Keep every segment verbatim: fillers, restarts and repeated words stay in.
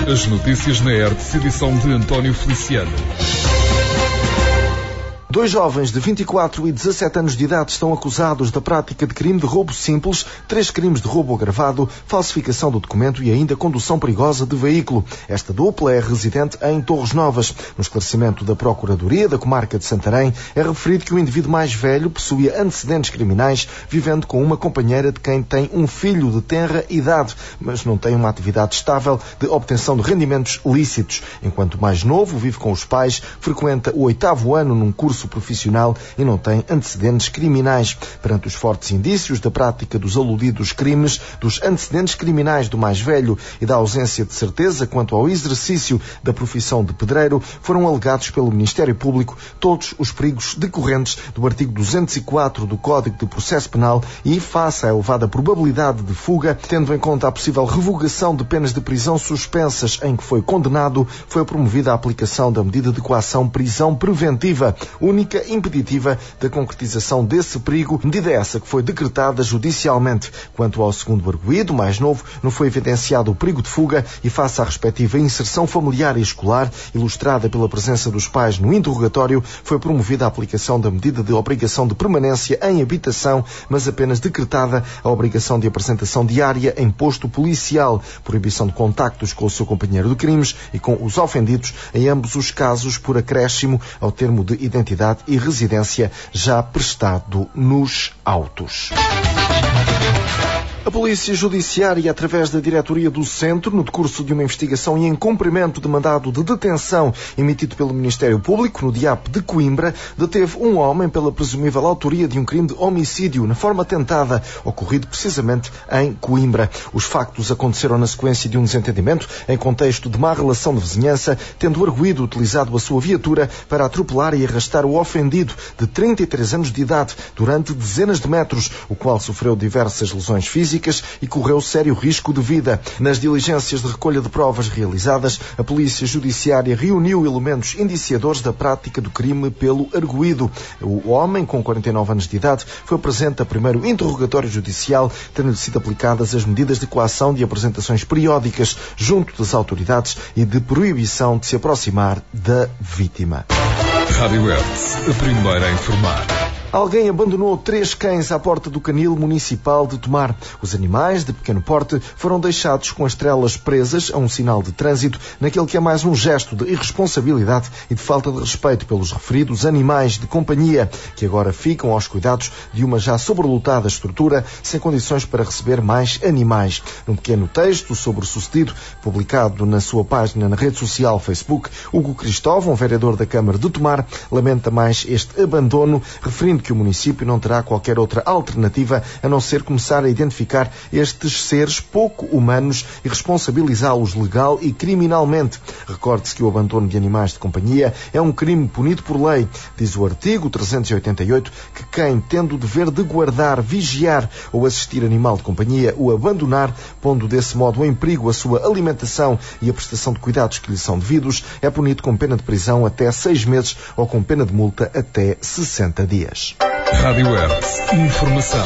As notícias na R T S, edição de António Feliciano. Dois jovens de vinte e quatro e dezassete anos de idade estão acusados da prática de crime de roubo simples, três crimes de roubo agravado, falsificação do documento e ainda condução perigosa de veículo. Esta dupla é residente em Torres Novas. No esclarecimento da Procuradoria da Comarca de Santarém, é referido que o indivíduo mais velho possuía antecedentes criminais, vivendo com uma companheira de quem tem um filho de tenra idade, mas não tem uma atividade estável de obtenção de rendimentos lícitos. Enquanto o mais novo vive com os pais, frequenta o oitavo ano num curso profissional e não tem antecedentes criminais. Perante os fortes indícios da prática dos aludidos crimes, dos antecedentes criminais do mais velho e da ausência de certeza quanto ao exercício da profissão de pedreiro, foram alegados pelo Ministério Público todos os perigos decorrentes do artigo duzentos e quatro do Código de Processo Penal e, face à elevada probabilidade de fuga, tendo em conta a possível revogação de penas de prisão suspensas em que foi condenado, foi promovida a aplicação da medida de coação prisão preventiva, única impeditiva da concretização desse perigo, medida essa que foi decretada judicialmente. Quanto ao segundo arguido, mais novo, não foi evidenciado o perigo de fuga e, face à respectiva inserção familiar e escolar, ilustrada pela presença dos pais no interrogatório, foi promovida a aplicação da medida de obrigação de permanência em habitação, mas apenas decretada a obrigação de apresentação diária em posto policial, proibição de contactos com o seu companheiro de crimes e com os ofendidos, em ambos os casos por acréscimo ao termo de identidade e residência já prestado nos autos. A Polícia Judiciária, através da Diretoria do Centro, no decurso de uma investigação e em cumprimento de mandado de detenção emitido pelo Ministério Público no D I A P de Coimbra, deteve um homem pela presumível autoria de um crime de homicídio na forma tentada, ocorrido precisamente em Coimbra. Os factos aconteceram na sequência de um desentendimento em contexto de má relação de vizinhança, tendo o arguido utilizado a sua viatura para atropelar e arrastar o ofendido, de trinta e três anos de idade, durante dezenas de metros, o qual sofreu diversas lesões físicas e correu sério risco de vida. Nas diligências de recolha de provas realizadas, a Polícia Judiciária reuniu elementos indiciadores da prática do crime pelo arguido. O homem, com quarenta e nove anos de idade, foi presente a primeiro interrogatório judicial, tendo-lhe sido aplicadas as medidas de coação de apresentações periódicas junto das autoridades e de proibição de se aproximar da vítima. Rádio R T S, a primeira a informar. Alguém abandonou três cães à porta do canil municipal de Tomar. Os animais, de pequeno porte, foram deixados com as trelas presas a um sinal de trânsito, naquele que é mais um gesto de irresponsabilidade e de falta de respeito pelos referidos animais de companhia, que agora ficam aos cuidados de uma já sobrelotada estrutura, sem condições para receber mais animais. Num pequeno texto sobre o sucedido, publicado na sua página na rede social Facebook, Hugo Cristóvão, vereador da Câmara de Tomar, lamenta mais este abandono, referindo que o município não terá qualquer outra alternativa a não ser começar a identificar estes seres pouco humanos e responsabilizá-los legal e criminalmente. Recorde-se que o abandono de animais de companhia é um crime punido por lei. Diz o artigo trezentos e oitenta e oito que quem, tendo o dever de guardar, vigiar ou assistir animal de companhia, o abandonar, pondo desse modo em perigo a sua alimentação e a prestação de cuidados que lhe são devidos, é punido com pena de prisão até seis meses ou com pena de multa até sessenta dias. Rádio R T S, informação.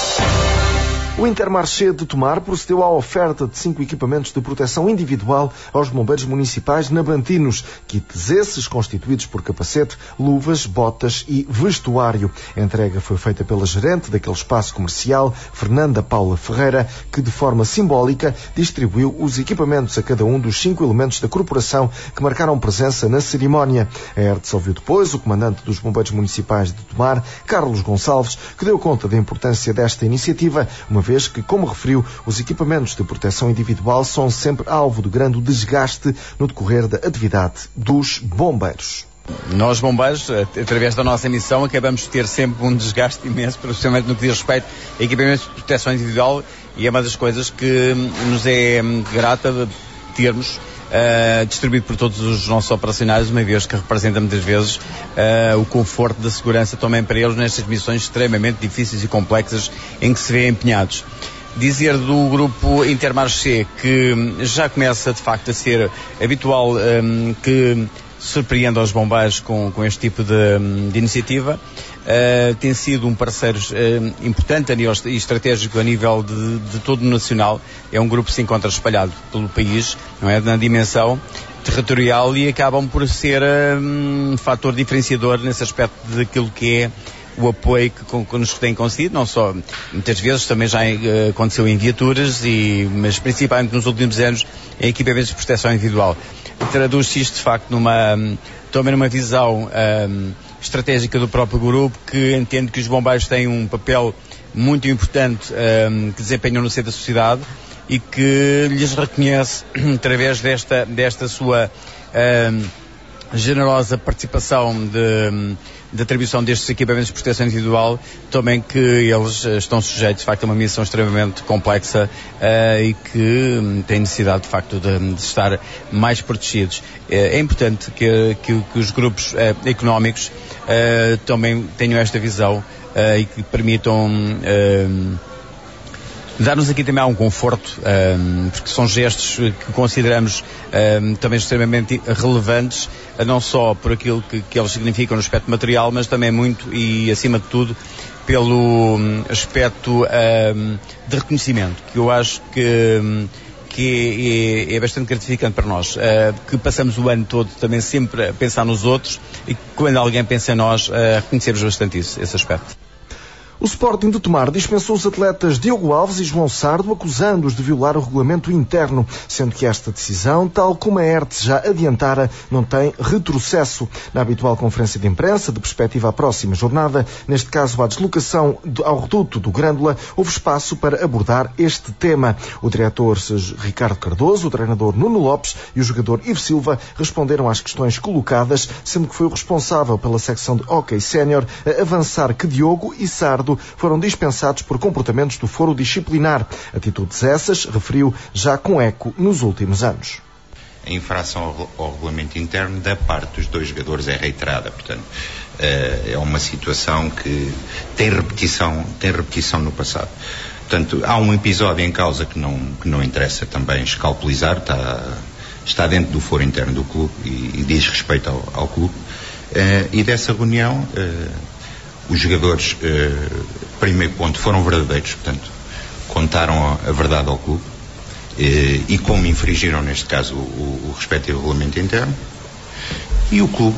O Intermarché de Tomar procedeu à oferta de cinco equipamentos de proteção individual aos bombeiros municipais nabantinos, kits esses constituídos por capacete, luvas, botas e vestuário. A entrega foi feita pela gerente daquele espaço comercial, Fernanda Paula Ferreira, que de forma simbólica distribuiu os equipamentos a cada um dos cinco elementos da corporação que marcaram presença na cerimónia. A R T S ouviu depois o comandante dos bombeiros municipais de Tomar, Carlos Gonçalves, que deu conta da importância desta iniciativa, uma vez que, como referiu, os equipamentos de proteção individual são sempre alvo de grande desgaste no decorrer da atividade dos bombeiros. Nós, bombeiros, através da nossa missão, acabamos de ter sempre um desgaste imenso, principalmente no que diz respeito a equipamentos de proteção individual, e é uma das coisas que nos é grata termos Uh, distribuído por todos os nossos operacionais, uma vez que representa muitas vezes uh, o conforto da segurança também para eles nestas missões extremamente difíceis e complexas em que se vêem empenhados. Dizer do grupo Intermarché que já começa de facto a ser habitual um, que surpreenda os bombeiros com, com este tipo de, de iniciativa. uh, tem sido um parceiro uh, importante a nível e estratégico a nível de, de todo o nacional. É um grupo que se encontra espalhado pelo país, não é? Na dimensão territorial, e acabam por ser um, um fator diferenciador nesse aspecto daquilo que é o apoio que, que nos tem concedido, não só, muitas vezes também já uh, aconteceu em viaturas, e, mas principalmente nos últimos anos em equipamentos de proteção individual. Traduz-se isto de facto numa, também numa visão um, estratégica do próprio grupo, que entende que os bombeiros têm um papel muito importante um, que desempenham no seio da sociedade, e que lhes reconhece, através desta, desta sua um, generosa participação de, de atribuição destes equipamentos de proteção individual, também que eles estão sujeitos de facto a uma missão extremamente complexa uh, e que têm necessidade de facto de, de estar mais protegidos. Uh, é importante que, que, que os grupos uh, económicos uh, também tenham esta visão uh, e que permitam uh, dar-nos aqui também algum conforto, um, porque são gestos que consideramos um, também extremamente relevantes, não só por aquilo que, que eles significam no aspecto material, mas também muito e acima de tudo pelo um, aspecto um, de reconhecimento, que eu acho que, um, que é, é, é bastante gratificante para nós, uh, que passamos o ano todo também sempre a pensar nos outros, e que quando alguém pensa em nós, uh, reconhecemos bastante isso, esse aspecto. O Sporting de Tomar dispensou os atletas Diogo Alves e João Sardo, acusando-os de violar o regulamento interno, sendo que esta decisão, tal como a E R T já adiantara, não tem retrocesso. Na habitual conferência de imprensa, de perspectiva à próxima jornada, neste caso à deslocação ao reduto do Grândola, houve espaço para abordar este tema. O diretor Ricardo Cardoso, o treinador Nuno Lopes e o jogador Ivo Silva responderam às questões colocadas, sendo que foi o responsável pela secção de hóquei sénior a avançar que Diogo e Sardo foram dispensados por comportamentos do foro disciplinar. Atitudes essas, referiu, já com eco nos últimos anos. A infração ao regulamento interno da parte dos dois jogadores é reiterada, portanto, é uma situação que tem repetição, tem repetição no passado. Portanto, há um episódio em causa que não, que não interessa também escalpelizar, está, está dentro do foro interno do clube e, e diz respeito ao, ao clube. E dessa reunião, os jogadores, eh, primeiro ponto, foram verdadeiros, portanto, contaram a, a verdade ao clube, eh, e como infringiram, neste caso, o, o respectivo regulamento interno, e o clube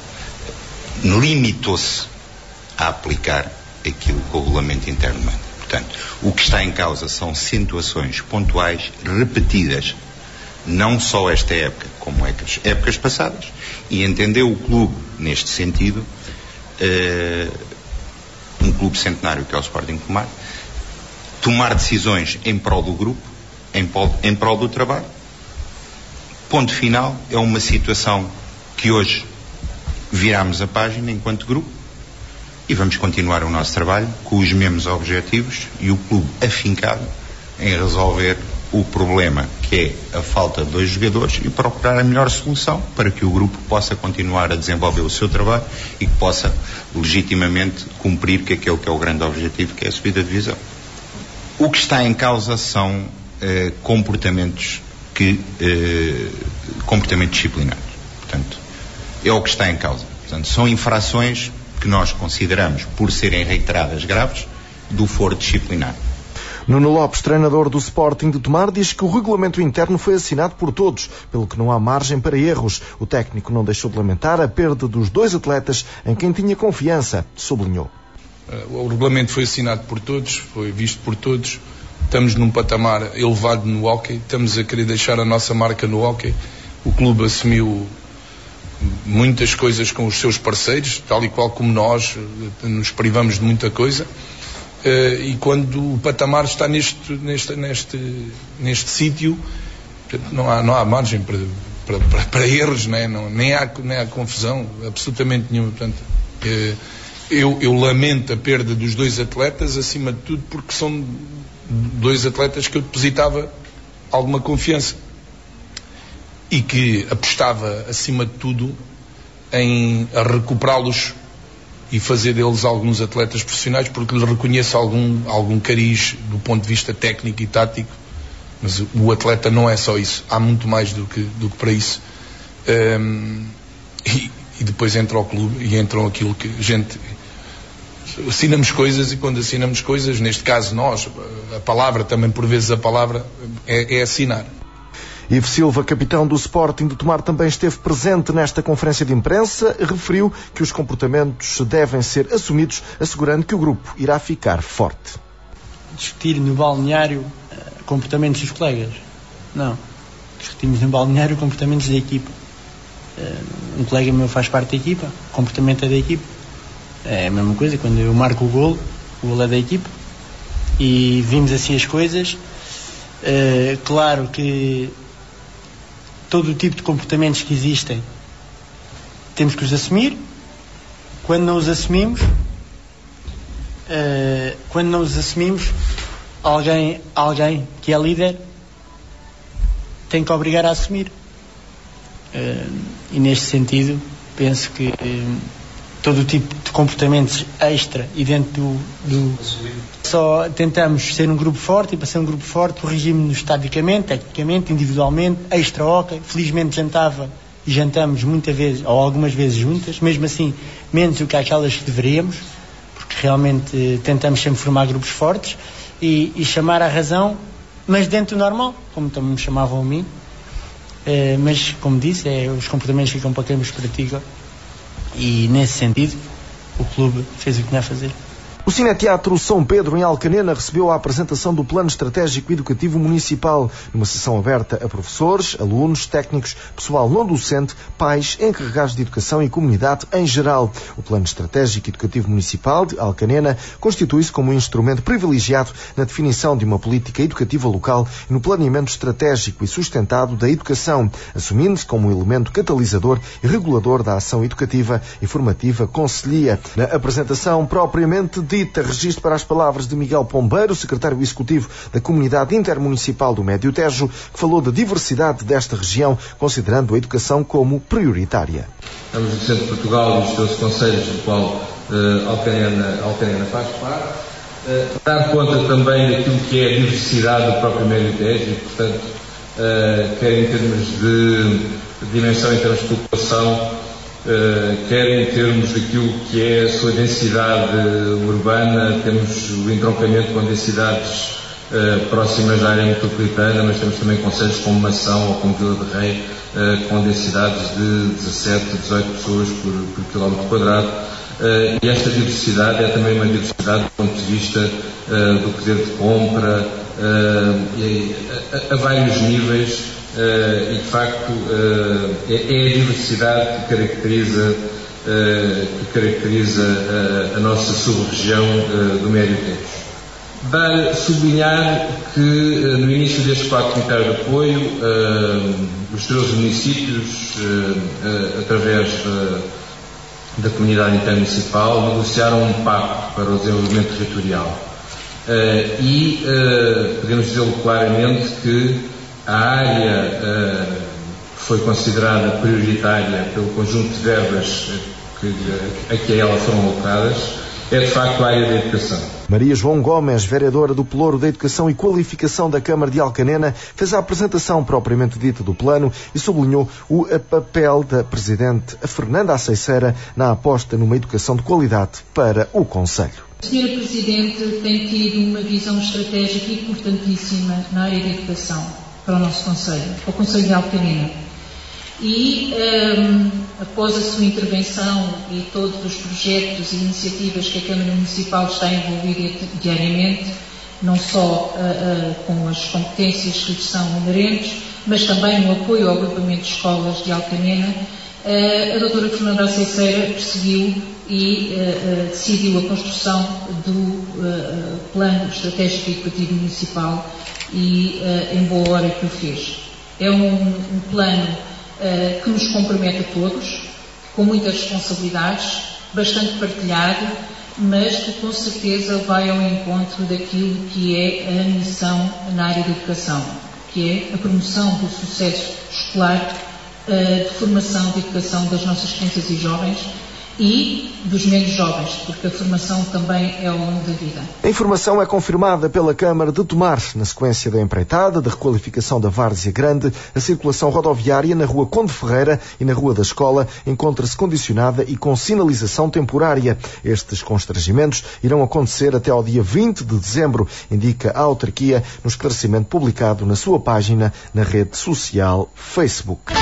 limitou-se a aplicar aquilo que o regulamento interno manda. Portanto, o que está em causa são situações pontuais, repetidas, não só esta época, como épocas, épocas passadas, e entendeu o clube, neste sentido, eh, um clube centenário que é o Sporting de Tomar, tomar decisões em prol do grupo, em prol, em prol do trabalho. Ponto final, é uma situação que hoje viramos a página enquanto grupo e vamos continuar o nosso trabalho com os mesmos objetivos e o clube afincado em resolver o problema que é a falta de dois jogadores e procurar a melhor solução para que o grupo possa continuar a desenvolver o seu trabalho e que possa legitimamente cumprir que aquele que é o grande objetivo, que é a subida de divisão. O que está em causa são eh, comportamentos que eh, comportamentos disciplinares. Portanto, é o que está em causa. Portanto, são infrações que nós consideramos, por serem reiteradas graves, do foro disciplinar. Nuno Lopes, treinador do Sporting de Tomar, diz que o regulamento interno foi assinado por todos, pelo que não há margem para erros. O técnico não deixou de lamentar a perda dos dois atletas em quem tinha confiança, sublinhou. O regulamento foi assinado por todos, foi visto por todos. Estamos num patamar elevado no hóquei, estamos a querer deixar a nossa marca no hóquei. O clube assumiu muitas coisas com os seus parceiros, tal e qual como nós nos privamos de muita coisa. Uh, e quando o patamar está neste, neste, neste, neste sítio, não há, não há margem para, para, para, para erros, né? não, nem, há, nem há confusão, absolutamente nenhuma. Portanto, uh, eu, eu lamento a perda dos dois atletas, acima de tudo, porque são dois atletas que eu depositava alguma confiança e que apostava, acima de tudo, em a recuperá-los e fazer deles alguns atletas profissionais, porque lhes reconheço algum, algum cariz do ponto de vista técnico e tático, mas o atleta não é só isso, há muito mais do que, do que para isso. Um, e, e depois entra o clube e entram aquilo que a gente assinamos coisas, e quando assinamos coisas, neste caso nós, a palavra, também por vezes a palavra, é, é assinar. Ivo Silva, capitão do Sporting de Tomar, também esteve presente nesta conferência de imprensa, referiu que os comportamentos devem ser assumidos, assegurando que o grupo irá ficar forte. Discutir no balneário comportamentos dos colegas? Não. Discutimos no balneário comportamentos da equipa. Um colega meu faz parte da equipa, o comportamento é da equipa. É a mesma coisa, quando eu marco o golo, o golo é da equipa. E vimos assim as coisas. Uh, claro que todo o tipo de comportamentos que existem temos que os assumir. Quando não os assumimos, uh, quando não os assumimos, alguém, alguém que é líder tem que obrigar a assumir. Uh, e neste sentido, penso que uh, todo o tipo de comportamentos extra e dentro do, do... Só tentamos ser um grupo forte, e para ser um grupo forte corrigimos-nos taticamente, tecnicamente, individualmente, extra-hockey. Felizmente jantava e jantamos muitas vezes, ou algumas vezes juntas, mesmo assim menos do que aquelas que deveríamos, porque realmente eh, tentamos sempre formar grupos fortes e, e chamar a razão, mas dentro do normal, como também me chamavam a mim. Eh, mas, como disse, é, os comportamentos ficam para quem os pratica. E nesse sentido o clube fez o que tinha a fazer. O Cineteatro São Pedro, em Alcanena, recebeu a apresentação do Plano Estratégico Educativo Municipal, numa sessão aberta a professores, alunos, técnicos, pessoal não docente, pais, encarregados de educação e comunidade em geral. O Plano Estratégico Educativo Municipal de Alcanena constitui-se como um instrumento privilegiado na definição de uma política educativa local e no planeamento estratégico e sustentado da educação, assumindo-se como um elemento catalisador e regulador da ação educativa e formativa concelhia. Na apresentação propriamente dita, registro para as palavras de Miguel Pombeiro, secretário executivo da Comunidade Intermunicipal do Médio Tejo, que falou da diversidade desta região, considerando a educação como prioritária. Estamos no centro de Portugal e os doze concelhos do qual uh, Alcanena, Alcanena faz parte. Uh, dar conta também daquilo que é a diversidade do próprio Médio Tejo e, portanto, uh, quer em termos de dimensão, em termos de população, Uh, quer em termos daquilo que é a sua densidade urbana, temos o entroncamento com densidades uh, próximas à área metropolitana, mas temos também concelhos como Mação ou como Vila de Rei, uh, com densidades de dezassete, dezoito pessoas por, por quilómetro quadrado. Uh, e esta diversidade é também uma diversidade do ponto de vista uh, do poder de compra, uh, e, a, a vários níveis. Uh, e de facto uh, é, é a diversidade que caracteriza, uh, que caracteriza uh, a nossa sub-região uh, do Médio Tejo. Dar, sublinhar que uh, no início deste quadro comunitário de apoio, uh, os treze municípios, uh, uh, através da, da comunidade intermunicipal, negociaram um pacto para o desenvolvimento territorial. Uh, e uh, podemos dizer claramente que a área uh, que foi considerada prioritária pelo conjunto de verbas que, a que a ela foram alocadas é de facto a área da educação. Maria João Gomes, vereadora do Pelouro da Educação e Qualificação da Câmara de Alcanena, fez a apresentação propriamente dita do plano e sublinhou o papel da Presidente Fernanda Aceiceira na aposta numa educação de qualidade para o concelho. A senhora Presidente tem tido uma visão estratégica importantíssima na área da educação para o nosso concelho, para o concelho de Alcanena. E, um, após a sua intervenção e todos os projetos e iniciativas que a Câmara Municipal está envolvida diariamente, não só uh, uh, com as competências que lhes são inerentes, mas também no apoio ao agrupamento de escolas de Alcanena, uh, a doutora Fernanda Aceiceira perseguiu e uh, uh, decidiu a construção do uh, Plano Estratégico Educativo Municipal e uh, em boa hora que o fez. É um, um plano uh, que nos compromete a todos, com muitas responsabilidades, bastante partilhado, mas que com certeza vai ao encontro daquilo que é a missão na área da educação, que é a promoção do sucesso escolar, uh, de formação de educação das nossas crianças e jovens, e dos menos jovens, porque a formação também é ao longo da vida. A informação é confirmada pela Câmara de Tomar. Na sequência da empreitada de requalificação da Várzea Grande, a circulação rodoviária na Rua Conde Ferreira e na Rua da Escola encontra-se condicionada e com sinalização temporária. Estes constrangimentos irão acontecer até ao dia vinte de dezembro, indica a autarquia no esclarecimento publicado na sua página na rede social Facebook.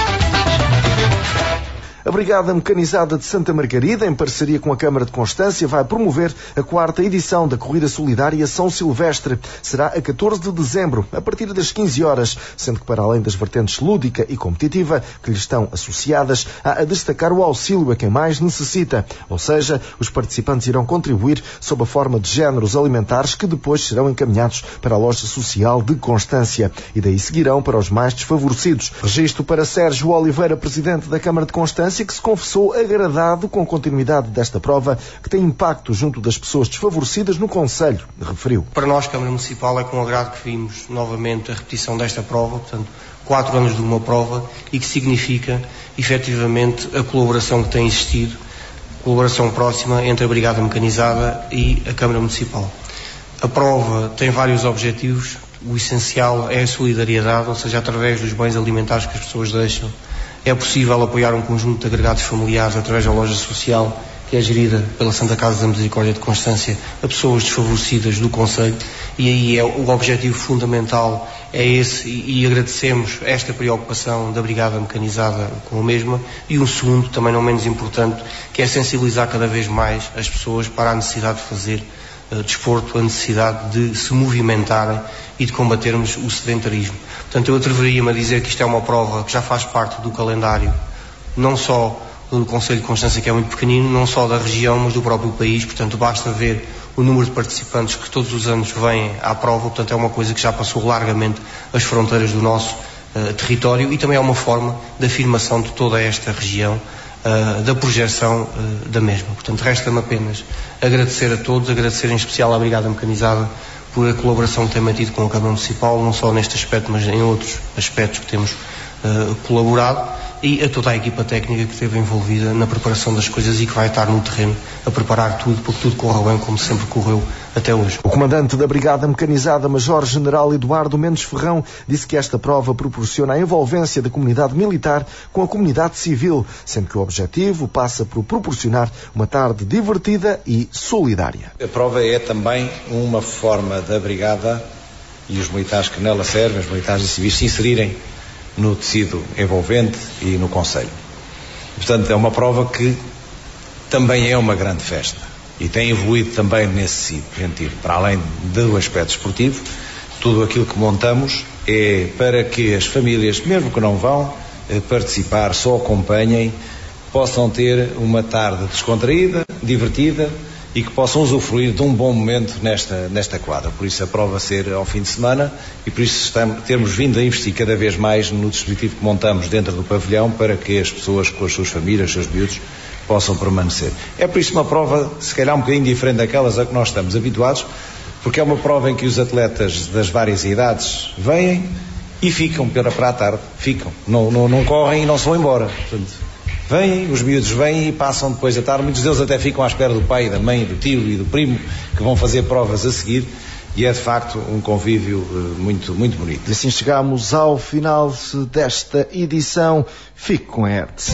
A Brigada Mecanizada de Santa Margarida, em parceria com a Câmara de Constância, vai promover a quarta edição da Corrida Solidária São Silvestre. Será a catorze de dezembro, a partir das quinze horas, sendo que para além das vertentes lúdica e competitiva que lhe estão associadas, há a destacar o auxílio a quem mais necessita. Ou seja, os participantes irão contribuir sob a forma de géneros alimentares que depois serão encaminhados para a loja social de Constância e daí seguirão para os mais desfavorecidos. Registro para Sérgio Oliveira, presidente da Câmara de Constância, que se confessou agradado com a continuidade desta prova que tem impacto junto das pessoas desfavorecidas no concelho, referiu. Para nós, Câmara Municipal, é com agrado que vimos novamente a repetição desta prova, portanto, quatro anos de uma prova, e que significa, efetivamente, a colaboração que tem existido, colaboração próxima entre a Brigada Mecanizada e a Câmara Municipal. A prova tem vários objetivos, o essencial é a solidariedade, ou seja, através dos bens alimentares que as pessoas deixam, é possível apoiar um conjunto de agregados familiares através da loja social, que é gerida pela Santa Casa da Misericórdia de Constância, a pessoas desfavorecidas do concelho, e aí é, o objetivo fundamental é esse, e, e agradecemos esta preocupação da Brigada Mecanizada com a mesma, e um segundo, também não menos importante, que é sensibilizar cada vez mais as pessoas para a necessidade de fazer uh, desporto, a necessidade de se movimentarem e de combatermos o sedentarismo. Portanto, eu atreveria-me a dizer que isto é uma prova que já faz parte do calendário, não só do Concelho de Constância, que é muito pequenino, não só da região, mas do próprio país. Portanto, basta ver o número de participantes que todos os anos vêm à prova. Portanto, é uma coisa que já passou largamente as fronteiras do nosso uh, território, e também é uma forma de afirmação de toda esta região, uh, da projeção uh, da mesma. Portanto, resta-me apenas agradecer a todos, agradecer em especial à Brigada Mecanizada por a colaboração que tem mantido com a Câmara Municipal, não só neste aspecto, mas em outros aspectos que temos uh, colaborado, e a toda a equipa técnica que esteve envolvida na preparação das coisas e que vai estar no terreno a preparar tudo, porque tudo corra bem como sempre correu até hoje. O comandante da Brigada Mecanizada, Major-General Eduardo Mendes Ferrão, disse que esta prova proporciona a envolvência da comunidade militar com a comunidade civil, sendo que o objetivo passa por proporcionar uma tarde divertida e solidária. A prova é também uma forma da Brigada e os militares que nela servem, os militares e civis, se inserirem no tecido envolvente e no concelho. Portanto, é uma prova que também é uma grande festa e tem evoluído também nesse sentido. Para além do aspecto esportivo, tudo aquilo que montamos é para que as famílias, mesmo que não vão participar, só acompanhem, possam ter uma tarde descontraída, divertida, e que possam usufruir de um bom momento nesta, nesta quadra. Por isso a prova ser ao fim de semana, e por isso estamos, termos vindo a investir cada vez mais no dispositivo que montamos dentro do pavilhão para que as pessoas com as suas famílias, os seus miúdos, possam permanecer. É por isso uma prova, se calhar um bocadinho diferente daquelas a que nós estamos habituados, porque é uma prova em que os atletas das várias idades vêm e ficam para, para a tarde, ficam, não, não, não correm e não se vão embora. Portanto, vêm, os miúdos vêm e passam depois da tarde. Muitos deles até ficam à espera do pai, da mãe, do tio e do primo, que vão fazer provas a seguir, e é de facto um convívio uh, muito, muito bonito. E assim chegamos ao final desta edição. Fique com a Hertz.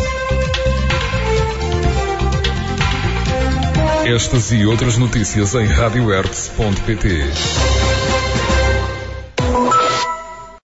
Estas e outras notícias em rádio hertz ponto pt.